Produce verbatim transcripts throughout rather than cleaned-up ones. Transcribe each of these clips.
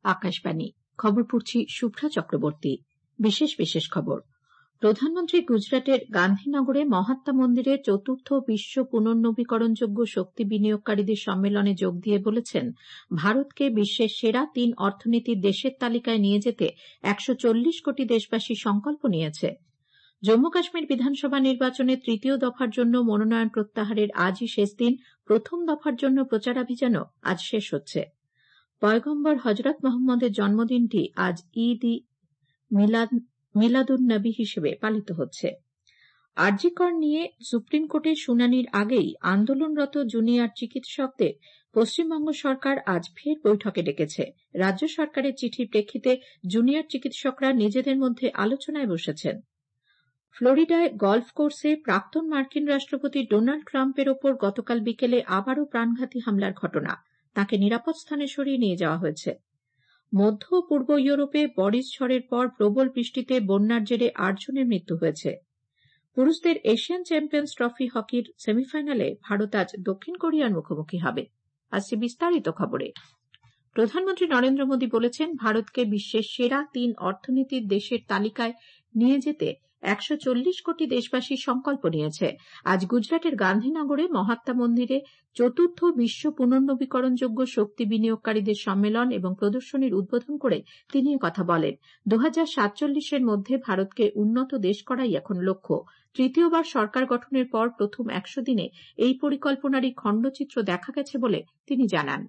আকাশবাণী খবর পড়ছি শুভ্রা চক্রবর্তী। বিশেষ বিশেষ খবর। প্রধানমন্ত্রী গুজরাটের গান্ধীনগরে মহাত্মা মন্দিরে চতুর্থ বিশ্ব পুনর্নবীকরণযোগ্য শক্তি বিনিয়োগকারীদের সম্মেলনে যোগ দিয়ে বলেছেন, ভারতকে বিশ্বের সেরা তিন অর্থনীতির দেশের তালিকায় নিয়ে যেতে একশো চল্লিশ কোটি দেশবাসী সংকল্প নিয়েছে। জম্মু কাশ্মীর বিধানসভা নির্বাচনে তৃতীয় দফার জন্য মনোনয়ন প্রত্যাহারের আজই শেষ দিন। প্রথম দফার জন্য প্রচারাভিযানও আজ শেষ হচ্ছে। পয়গম্বর হজরত মোহাম্মদের জন্মদিনটি আজ ঈদ ই মিলাদুন-নবী হিসেবে পালিত হচ্ছে। আরজি কর নিয়ে সুপ্রিম কোর্টের শুনানির আগেই আন্দোলনরত জুনিয়র চিকিৎসকদের পশ্চিমবঙ্গ সরকার আজ ফের বৈঠকে ডেকেছে। রাজ্য সরকারের চিঠির প্রেক্ষিতে জুনিয়র চিকিৎসকরা নিজেদের মধ্যে আলোচনায় বসেছেন। ফ্লোরিডায় গলফ কোর্সে প্রাক্তন মার্কিন রাষ্ট্রপতি ডোনাল্ড ট্রাম্পের ওপর গতকাল বিকেলে আবারও প্রাণঘাতী হামলার ঘটনা। তাঁকে নিরাপদ স্থানে সরিয়ে নিয়ে যাওয়া হয়েছে। মধ্য ও পূর্ব ইউরোপে বরিস ঝড়ের পর প্রবল বৃষ্টিতে বন্যার জেরে আটজনের মৃত্যু হয়েছে। পুরুষদের এশিয়ান চ্যাম্পিয়ন্স ট্রফি হকির সেমিফাইনালে ভারত আজ দক্ষিণ কোরিয়ার মুখোমুখি হবে। আসছে বিস্তারিত খবরে। প্রধানমন্ত্রী নরেন্দ্র মোদী বলেছেন, ভারতকে বিশ্বের সেরা তিন অর্থনীতির দেশের তালিকায় নিয়ে যেতে একশো চল্লিশ কোটি দেশবাসী সংকল্প নিয়েছে। আজ গুজরাটের গান্ধীনগরে মহাত্মা মন্দিরে চতুর্থ বিশ্ব পুনর্নবীকরণযোগ্য শক্তি বিনিয়োগকারীদের সম্মেলন এবং প্রদর্শনীর উদ্বোধন করে তিনি কথা বলেন। দু হাজার সাতচল্লিশের মধ্যে ভারতকে উন্নত দেশ করাই এখন লক্ষ্য। তৃতীয়বার সরকার গঠনের পর প্রথম একশো দিনে এই পরিকল্পনারই খণ্ডচিত্র দেখা গেছে বলে তিনি জানান।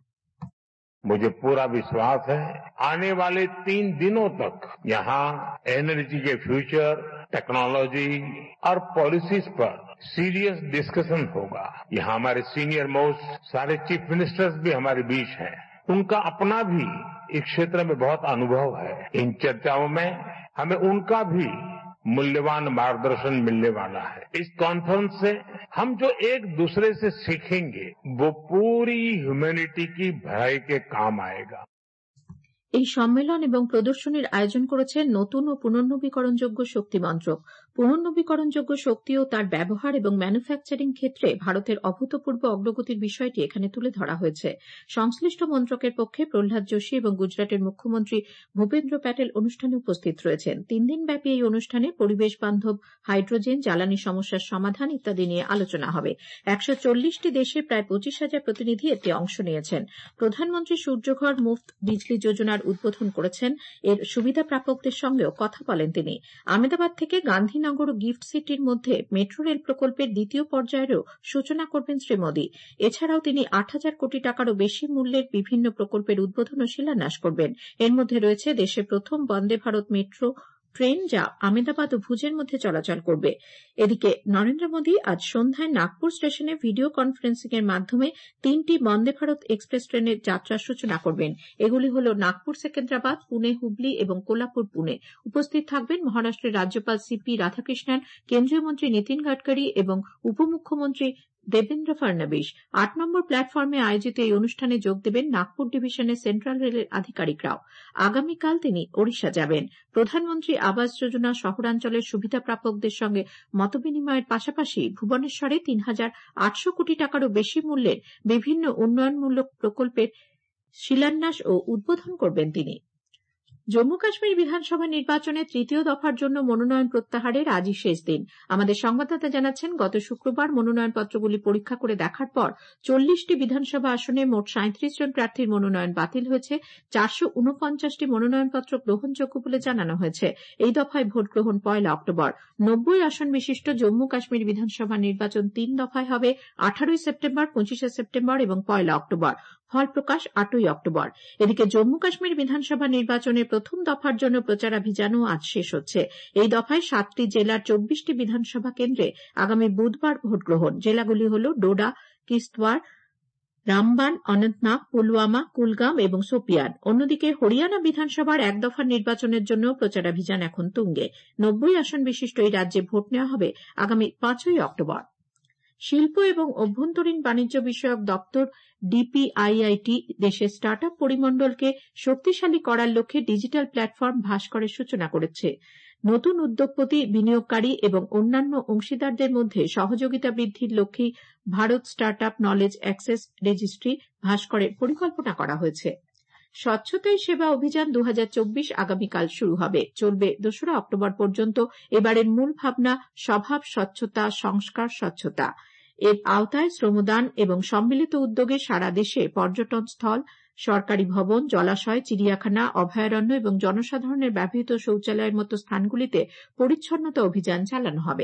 मुझे पूरा विश्वास है आने वाले तीन दिनों तक यहाँ एनर्जी के फ्यूचर, टेक्नोलॉजी और पॉलिसीज पर सीरियस डिस्कशन होगा। यहाँ हमारे सीनियर मोस्ट सारे चीफ मिनिस्टर्स भी हमारे बीच हैं। उनका अपना भी इस क्षेत्र में बहुत अनुभव है। इन चर्चाओं में हमें उनका भी मूल्यवान मार्गदर्शन मिलने वाला है। इस कॉन्फ्रेंस से हम जो एक दूसरे से सीखेंगे वो पूरी ह्यूमैनिटी की भलाई के काम आएगा। এই সম্মেলন এবং প্রদর্শনীর আয়োজন করেছে নতুন ও পুনর্নবীকরণযোগ্য শক্তি মন্ত্রক। পুনর্নবীকরণযোগ্য শক্তি ও তার ব্যবহার এবং ম্যানুফ্যাকচারিং ক্ষেত্রে ভারতের অভূতপূর্ব অগ্রগতির বিষয়টি এখানে তুলে ধরা হয়েছে। সংশ্লিষ্ট মন্ত্রকের পক্ষে প্রহ্লাদ যোশী এবং গুজরাটের মুখ্যমন্ত্রী ভূপেন্দ্র প্যাটেল অনুষ্ঠানে উপস্থিত রয়েছেন। তিন দিনব্যাপী এই অনুষ্ঠানে পরিবেশ বান্ধব হাইড্রোজেন, জ্বালানি সমস্যার সমাধান ইত্যাদি নিয়ে আলোচনা হবে। একশো চল্লিশটি দেশে প্রায় পঁচিশ হাজার প্রতিনিধি এতে অংশ নিয়েছেন। প্রধানমন্ত্রী সূর্যঘর মুফত বিজলি যোজনার উদ্বোধন করেছেন। এর সুবিধা প্রাপকদের সঙ্গেও কথা বলেন তিনি। আহমেদাবাদ থেকে গান্ধীনগর ও গিফট সিটির মধ্যে মেট্রো রেল প্রকল্পের দ্বিতীয় পর্যায়েরও সূচনা করবেন শ্রী মোদী। এছাড়াও তিনি আট হাজার কোটি টাকারও বেশি মূল্যের বিভিন্ন প্রকল্পের উদ্বোধন ও শিলান্যাস করবেন। এর মধ্যে রয়েছে দেশের প্রথম বন্দে ভারত মেট্রো ট্রেন, যা আহমেদাবাদ ও ভুজের মধ্যে চলাচল করবে। এদিকে নরেন্দ্র মোদী আজ সন্ধ্যায় নাগপুর স্টেশনে ভিডিও কনফারেন্সিং এর মাধ্যমে তিনটি বন্দে ভারত এক্সপ্রেস ট্রেনের যাত্রার সূচনা করবেন। এগুলি হল নাগপুর সেকেন্দ্রাবাদ, পুনে হুবলি এবং কোলাপুর পুনে। উপস্থিত থাকবেন মহারাষ্ট্রের রাজ্যপাল সিপি রাধাকৃষ্ণন, কেন্দ্রীয় মন্ত্রী নীতিন গডকরি এবং উপমুখ্যমন্ত্রী দেবেন্দ্র ফডনবিস। আট নম্বর প্ল্যাটফর্মে আয়োজিত এই অনুষ্ঠানে যোগ দেবেন নাগপুর ডিভিশনের সেন্ট্রাল রেলের আধিকারিকরাও। আগামীকাল তিনি ওড়িশা যাবেন। প্রধানমন্ত্রী আবাস যোজনা শহরাঞ্চলের সুবিধা প্রাপকদের সঙ্গে মতবিনিময়ের পাশাপাশি ভুবনেশ্বরে তিন হাজার আটশো কোটি টাকারও বেশি মূল্যের বিভিন্ন উন্নয়নমূলক প্রকল্পের শিলান্যাস ও উদ্বোধন করবেন তিনি। জম্মু কাশ্মীর বিধানসভা নির্বাচনে তৃতীয় দফার জন্য মনোনয়ন প্রত্যাহারের আজই শেষ দিন। আমাদের সংবাদদাতা জানাচ্ছেন, গত শুক্রবার মনোনয়নপত্রগুলি পরীক্ষা করে দেখার পর চল্লিশটি বিধানসভা আসনে মোট সাঁত্রিশ জন প্রার্থীর মনোনয়ন বাতিল হয়েছে। চারশো উনপঞ্চাশটি মনোনয়নপত্র গ্রহণযোগ্য বলে জানানো হয়েছে। এই দফায় ভোট গ্রহণ পয়লা অক্টোবর। নব্বই আসন বিশিষ্ট জম্মু কাশ্মীর বিধানসভা নির্বাচন তিন দফায় হবে, আঠারোই সেপ্টেম্বর, পঁচিশে সেপ্টেম্বর এবং পয়লা অক্টোবর। ফল প্রকাশ আটই অক্টোবর। এদিকে জম্মু কাশ্মীর বিধানসভা নির্বাচনের প্রথম দফার জন্য প্রচারাভিযানও আজ শেষ হচ্ছে। এই দফায় সাতটি জেলার চব্বিশটি বিধানসভা কেন্দ্রে আগামী বুধবার ভোট গ্রহণ। জেলাগুলি হল ডোডা, কিস্তওয়াড়, রামবান, অনন্তনাগ, পুলওয়ামা, কুলগাম এবং সোপিয়ান। অন্যদিকে হরিয়ানা বিধানসভার এক দফার নির্বাচনের জন্য প্রচারাভিযান এখন তুঙ্গে। নব্বই আসন বিশিষ্ট এই রাজ্যে ভোট নেওয়া হবে আগামী পাঁচই অক্টোবর। শিল্প এবং অভ্যন্তরীণ বাণিজ্য বিষয়ক দপ্তর ডিপিআইআইটি দেশের স্টার্ট আপ পরিমণ্ডলকে শক্তিশালী করার লক্ষ্যে ডিজিটাল প্ল্যাটফর্ম ভাস্করের সূচনা করেছে। নতুন উদ্যোগপতি, বিনিয়োগকারী এবং অন্যান্য অংশীদারদের মধ্যে সহযোগিতা বৃদ্ধির লক্ষ্যে Bharat start up knowledge access registry ভাস্করের পরিকল্পনা করা হয়েছে। স্বচ্ছতাই সেবা অভিযান দু হাজার চব্বিশ আগামীকাল শুরু হবে, চলবে দোসরা অক্টোবর পর্যন্ত। এবারের মূল ভাবনা স্বভাব স্বচ্ছতা, সংস্কার স্বচ্ছতা। এর আওতায় শ্রমদান এবং সম্মিলিত উদ্যোগে সারা দেশে পর্যটন স্থল, সরকারি ভবন, জলাশয়, চিড়িয়াখানা, অভয়ারণ্য এবং জনসাধারণের ব্যবহৃত শৌচালয়ের মতো স্থানগুলিতে পরিচ্ছন্নতা অভিযান চালানো হবে।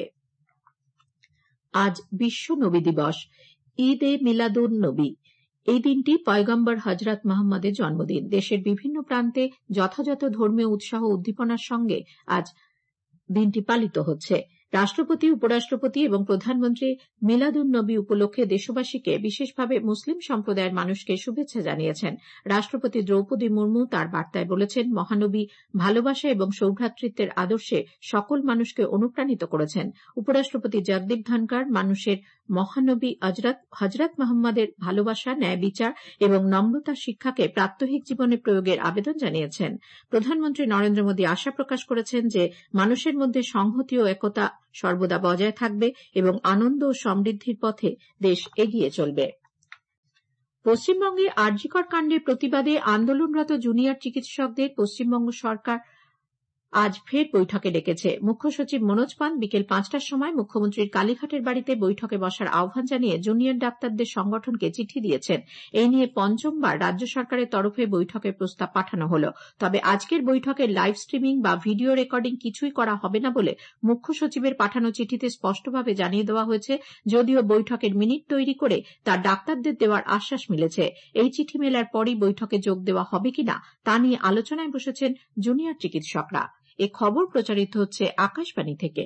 আজ বিশ্ব নবী দিবস, ঈদ এ মিলাদুন নবী। এই দিনটি পয়গম্বর হযরত মুহাম্মদের জন্মদিন। দেশের বিভিন্ন প্রান্তে যথাযথ ধর্মীয় উৎসাহ উদ্দীপনার সঙ্গে আজ দিনটি পালিত হচ্ছে। রাষ্ট্রপতি, উপরাষ্ট্রপতি এবং প্রধানমন্ত্রী মিলাদুন নবী উপলক্ষে দেশবাসীকে, বিশেষভাবে মুসলিম সম্প্রদায়ের মানুষকে শুভেচ্ছা জানিয়েছেন। রাষ্ট্রপতি দ্রৌপদী মুর্মু তার বার্তায় বলেছেন, মহানবী ভালোবাসা এবং সৌভ্রাতৃত্বের আদর্শে সকল মানুষকে অনুপ্রাণিত করেছেন। উপরাষ্ট্রপতি জগদীপ ধনখড় মানুষের মহানবী হযরত মুহাম্মদের ভালোবাসা, ন্যায় বিচার এবং নম্রতার শিক্ষাকে প্রাত্যহিক জীবনে প্রয়োগের আবেদন জানিয়েছেন। প্রধানমন্ত্রী নরেন্দ্র মোদী আশা প্রকাশ করেছেন যে মানুষের মধ্যে সংহতি ও একতা সর্বদা বজায় থাকবে এবং আনন্দ ও সমৃদ্ধির পথে দেশ এগিয়ে চলবে। পশ্চিমবঙ্গে আর জি কর কাণ্ডের প্রতিবাদে আন্দোলনরত জুনিয়র চিকিৎসকদের পশ্চিমবঙ্গ সরকার আজ ফের বৈঠকে ডেকেছে। মুখ্য সচিব মনোজ পান বিকেল পাঁচটার সময় মুখ্যমন্ত্রীর কালীঘাটের বাড়িতে বৈঠকে বসার আহ্বান জানিয়ে জুনিয়র ডাক্তারদের সংগঠনকে চিঠি দিয়েছেন। এই নিয়ে পঞ্চমবার রাজ্য সরকারের তরফে বৈঠকের প্রস্তাব পাঠানো হল। তবে আজকের বৈঠকের লাইভ স্ট্রিমিং বা ভিডিও রেকর্ডিং কিছুই করা হবে না বলে মুখ্য সচিবের পাঠানো চিঠিতে স্পষ্টভাবে জানিয়ে দেওয়া হয়েছে। যদিও বৈঠকের মিনিট তৈরি করে তা ডাক্তারদের দেওয়ার আশ্বাস মিলেছে। এই চিঠি মেলার পরই বৈঠকে যোগ দেওয়া হবে কিনা তা নিয়ে আলোচনায় বসেছেন জুনিয়র চিকিৎসকরা। এ খবর প্রচারিত হচ্ছে আকাশবাণী থেকে।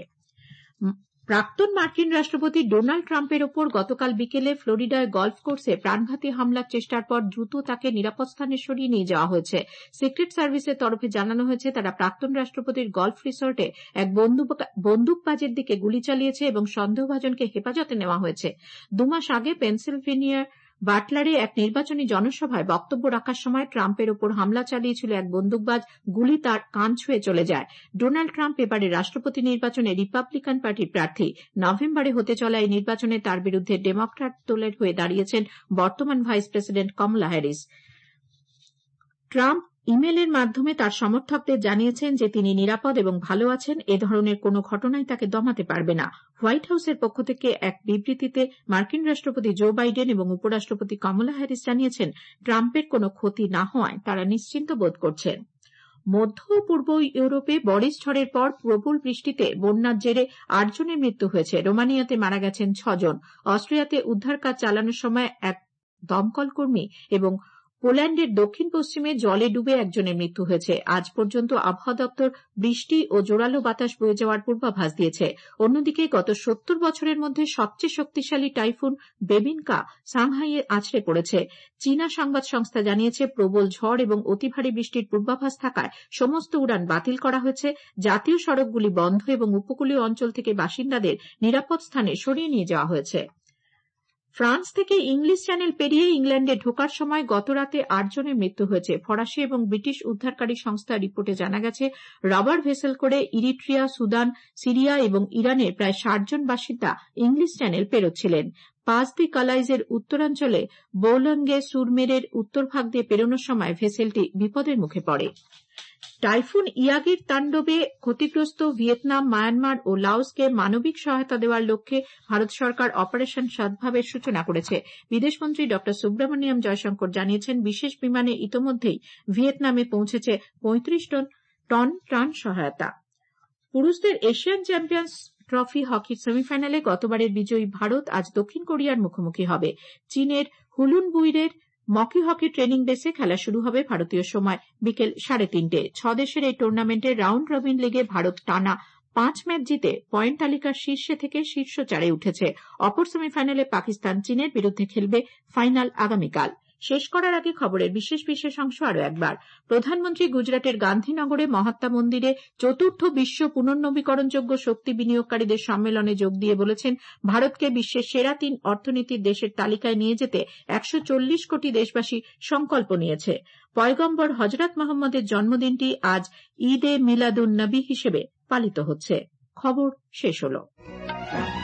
প্রাক্তন মার্কিন রাষ্ট্রপতি ডোনাল্ড ট্রাম্পের ওপর গতকাল বিকেলে ফ্লোরিডায় গলফ কোর্সে প্রাণঘাতী হামলার চেষ্টার পর দ্রুত তাকে নিরাপদ স্থানে সরিয়ে নিয়ে যাওয়া হয়েছে। সিক্রেট সার্ভিসের তরফে জানানো হয়েছে, তারা প্রাক্তন রাষ্ট্রপতির গলফ রিসর্টে এক বন্দুকবাজের দিকে গুলি চালিয়েছে এবং সন্দেহভাজনকে হেফাজতে নেওয়া হয়েছে। দুমাস আগে পেনসিলভেনিয়ার বাটলারে এক নির্বাচনী জনসভায় বক্তব্য রাখার সময় ট্রাম্পের ওপর হামলা চালিয়েছিল এক বন্দুকবাজ। গুলি তার কান ছুঁয়ে চলে যায়। ডোনাল্ড ট্রাম্প এবারে রাষ্ট্রপতি নির্বাচনে রিপাবলিকান পার্টির প্রার্থী। নভেম্বরে হতে চলা এই নির্বাচনে তার বিরুদ্ধে ডেমোক্র্যাট দলের হয়ে দাঁড়িয়েছেন বর্তমান vice president Kamala Harris. Trump ইমেলের মাধ্যমে তার সমর্থকদের জানিয়েছেন যে তিনি নিরাপদ এবং ভালো আছেন। এ ধরনের কোনো ঘটনাই তাকে দমাতে পারবে না। হোয়াইট হাউসের পক্ষ থেকে এক বিবৃতিতে মার্কিন রাষ্ট্রপতি জো বাইডেন এবং উপরাষ্ট্রপতি কমলা হ্যারিস জানিয়েছেন, ট্রাম্পের কোনো ক্ষতি না হওয়ায় তারা নিশ্চিন্ত বোধ করছেন। মধ্য ও পূর্ব ইউরোপে বরিস ঝড়ের পর প্রবল বৃষ্টিতে বন্যার জেরে আট জনের মৃত্যু হয়েছে। রোমানিয়াতে মারা গেছেন ছজন। অস্ট্রিয়াতে উদ্ধার কাজ চালানোর সময় এক দমকল কর্মী এবং পোল্যান্ডের দক্ষিণ পশ্চিমে জলে ডুবে একজনের মৃত্যু হয়েছে। আজ পর্যন্ত আবহাওয়া দপ্তর বৃষ্টি ও জোরালো বাতাস বয়ে যাওয়ার পূর্বাভাস দিয়েছে। অন্যদিকে গত সত্তর বছরের মধ্যে সবচেয়ে শক্তিশালী টাইফুন বেবিনকা সাংহাইয়ে আছড়ে পড়েছে। চীনা সংবাদ সংস্থা জানিয়েছে, প্রবল ঝড় এবং অতি ভারী বৃষ্টির পূর্বাভাস থাকায় সমস্ত উড়ান বাতিল করা হয়েছে। জাতীয় সড়কগুলি বন্ধ এবং উপকূলীয় অঞ্চল থেকে বাসিন্দাদের নিরাপদ স্থানে সরিয়ে নিয়ে যাওয়া হয়েছে। ফ্রান্স থেকে ইংলিশ চ্যানেল পেরিয়ে ইংল্যান্ডে ঢোকার সময় গতরাতে আট জনের মৃত্যু হয়েছে। ফরাসি এবং ব্রিটিশ উদ্ধারকারী সংস্থার রিপোর্টে জানা গেছে, রাবার ভেসেল করে ইরিট্রিয়া, সুদান, সিরিয়া এবং ইরানের প্রায় ষাট জন বাসিন্দা ইংলিশ চ্যানেল পেরোচ্ছিলেন। পাস দি কালাইজের উত্তরাঞ্চলে বৌলঙ্গে সুরমেরের উত্তরভাগ দিয়ে পেরোনোর সময় ভেসেলটি বিপদের মুখে পড়ে। টাইফুন ইয়াগির তাণ্ডবে ক্ষতিগ্রস্ত ভিয়েতনাম, মায়ানমার ও লাওসকে মানবিক সহায়তা দেওয়ার লক্ষ্যে ভারত সরকার অপারেশন সদ্ভাবের সূচনা করেছে। বিদেশমন্ত্রী ড সুব্রমণিয়ম জয়শঙ্কর জানিয়েছেন, বিশেষ বিমানে ইতোমধ্যেই ভিয়েতনামে পৌঁছেছে পঁয়ত্রিশ টন ত্রাণ সহায়তা। পুরুষদের এশিয়ান চ্যাম্পিয়ন্স ট্রফি হকির সেমিফাইনালে গতবারের বিজয়ী ভারত আজ দক্ষিণ কোরিয়ার মুখোমুখি হবে। চীনের হুলুনবুইয়ের মকি হকি ট্রেনিং বেসে খেলা শুরু হবে ভারতীয় সময় বিকেল সাড়ে তিনটে। ছ দেশের এই টুর্নামেন্টের রাউন্ড রবিন লিগে ভারত টানা পাঁচ ম্যাচ জিতে পয়েন্ট তালিকার শীর্ষে থেকে শীর্ষ চারে উঠেছে। অপর সেমিফাইনালে পাকিস্তান চীনের বিরুদ্ধে খেলবে। ফাইনাল আগামীকাল। শেষ করার আগে খবরের বিশেষ বিশেষ অংশ আরও একবার। প্রধানমন্ত্রী গুজরাটের গান্ধীনগরে মহাত্মা মন্দিরে চতুর্থ বিশ্ব পুনর্নবীকরণযোগ্য শক্তি বিনিয়োগকারীদের সম্মেলনে যোগ দিয়ে বলেছেন, ভারতকে বিশ্বের সেরা তিন অর্থনীতির দেশের তালিকায় নিয়ে যেতে একশো চল্লিশ কোটি দেশবাসী সংকল্প নিয়েছে। পয়গম্বর হযরত মুহাম্মদের জন্মদিনটি আজ ঈদ এ মিলাদুন নবী হিসেবে পালিত হচ্ছে। খবর শেষ হলো।